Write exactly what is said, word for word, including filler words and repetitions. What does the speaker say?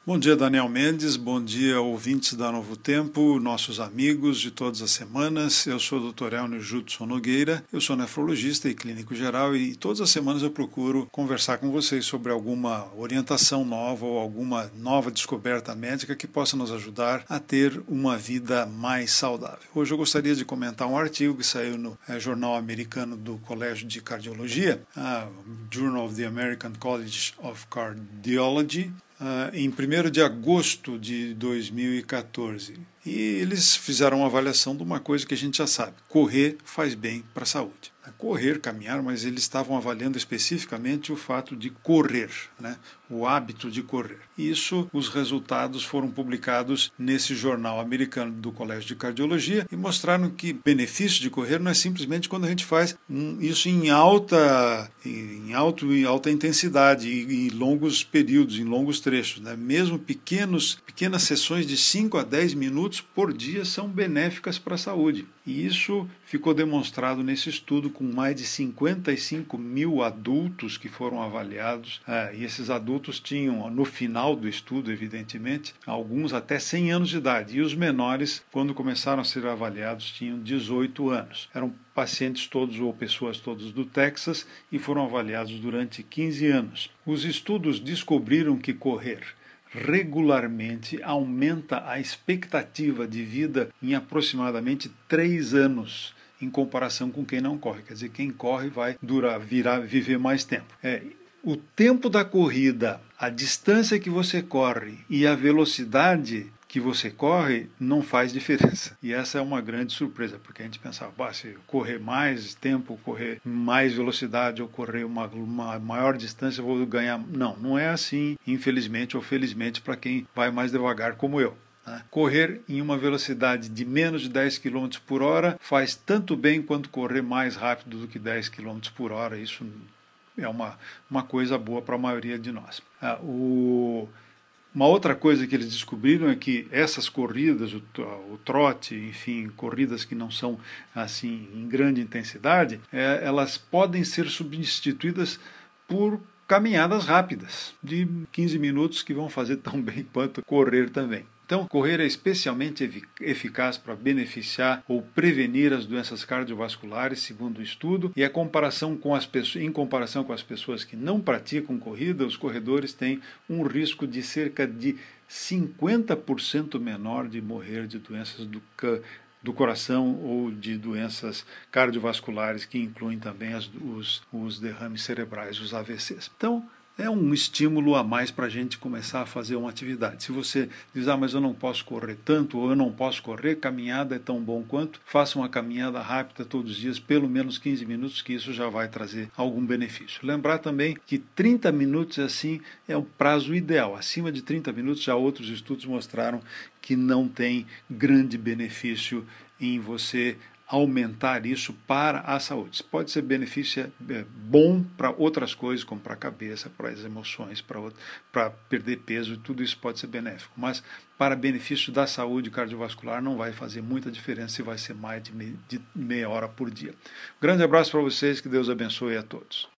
Bom dia, Daniel Mendes, bom dia, ouvintes da Novo Tempo, nossos amigos de todas as semanas. Eu sou o doutor Elnio Judson Nogueira, eu sou nefrologista e clínico geral e todas as semanas eu procuro conversar com vocês sobre alguma orientação nova ou alguma nova descoberta médica que possa nos ajudar a ter uma vida mais saudável. Hoje eu gostaria de comentar um artigo que saiu no é, Jornal Americano do Colégio de Cardiologia, a Journal of the American College of Cardiology, Uh, em primeiro de agosto de dois mil e quatorze. E eles fizeram uma avaliação de uma coisa que a gente já sabe: correr faz bem para a saúde. Correr, caminhar, mas eles estavam avaliando especificamente o fato de correr, né? O hábito de correr. Isso, os resultados foram publicados nesse jornal americano do Colégio de Cardiologia e mostraram que benefício de correr não é simplesmente quando a gente faz isso em alta, em alto e alta intensidade, e em longos períodos, em longos trechos, né? Mesmo pequenos, pequenas sessões de cinco a dez minutos por dia são benéficas para a saúde. E isso ficou demonstrado nesse estudo com mais de cinquenta e cinco mil adultos que foram avaliados. É, e esses adultos tinham, no final do estudo, evidentemente, alguns até cem anos de idade. E os menores, quando começaram a ser avaliados, tinham dezoito anos. Eram pacientes todos ou pessoas todas do Texas e foram avaliados durante quinze anos. Os estudos descobriram que correr regularmente aumenta a expectativa de vida em aproximadamente três anos, em comparação com quem não corre. Quer dizer, quem corre vai durar, virar, viver mais tempo. É, o tempo da corrida, a distância que você corre e a velocidade que você corre não faz diferença. E essa é uma grande surpresa, porque a gente pensava, bah, se correr mais tempo, correr mais velocidade ou correr uma, uma maior distância, eu vou ganhar. Não, não é assim, infelizmente ou felizmente, para quem vai mais devagar como eu. Correr em uma velocidade de menos de dez quilômetros por hora faz tanto bem quanto correr mais rápido do que dez quilômetros por hora. Isso é uma, uma coisa boa para a maioria de nós. Ah, o... Uma outra coisa que eles descobriram é que essas corridas, o, o trote, enfim, corridas que não são assim em grande intensidade, é, elas podem ser substituídas por caminhadas rápidas, de quinze minutos, que vão fazer tão bem quanto correr também. Então, correr é especialmente eficaz para beneficiar ou prevenir as doenças cardiovasculares, segundo o estudo, e a comparação com as pessoas, em comparação com as pessoas que não praticam corrida, os corredores têm um risco de cerca de cinquenta por cento menor de morrer de doenças do do coração ou de doenças cardiovasculares, que incluem também as, os, os derrames cerebrais, os A V Cs. Então, é um estímulo a mais para a gente começar a fazer uma atividade. Se você diz, ah, mas eu não posso correr tanto, ou eu não posso correr, caminhada é tão bom quanto, faça uma caminhada rápida todos os dias, pelo menos quinze minutos, que isso já vai trazer algum benefício. Lembrar também que trinta minutos, assim, é o prazo ideal. Acima de trinta minutos, já outros estudos mostraram que não tem grande benefício em você aumentar isso para a saúde. Pode ser benefício é, bom para outras coisas, como para a cabeça, para as emoções, para perder peso, tudo isso pode ser benéfico. Mas para benefício da saúde cardiovascular não vai fazer muita diferença se vai ser mais de meia hora por dia. Grande abraço para vocês, que Deus abençoe a todos.